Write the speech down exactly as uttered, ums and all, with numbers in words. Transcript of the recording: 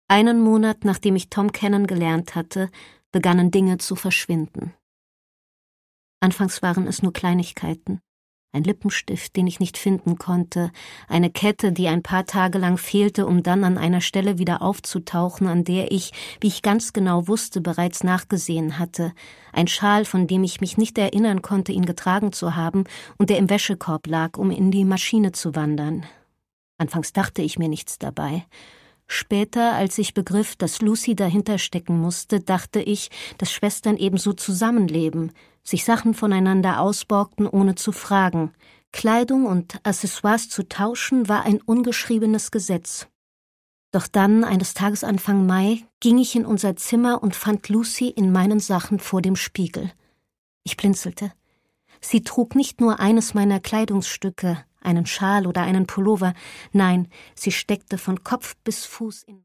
Einen Monat, nachdem ich Tom kennengelernt hatte, begannen Dinge zu verschwinden. Anfangs waren es nur Kleinigkeiten. Ein Lippenstift, den ich nicht finden konnte, eine Kette, die ein paar Tage lang fehlte, um dann an einer Stelle wieder aufzutauchen, an der ich, wie ich ganz genau wusste, bereits nachgesehen hatte, ein Schal, von dem ich mich nicht erinnern konnte, ihn getragen zu haben und der im Wäschekorb lag, um in die Maschine zu wandern. Anfangs dachte ich mir nichts dabei. Später, als ich begriff, dass Lucy dahinter stecken musste, dachte ich, dass Schwestern ebenso zusammenleben, sich Sachen voneinander ausborgten, ohne zu fragen. Kleidung und Accessoires zu tauschen war ein ungeschriebenes Gesetz. Doch dann, eines Tages Anfang Mai, ging ich in unser Zimmer und fand Lucy in meinen Sachen vor dem Spiegel. Ich blinzelte. Sie trug nicht nur eines meiner Kleidungsstücke, einen Schal oder einen Pullover, nein, sie steckte von Kopf bis Fuß in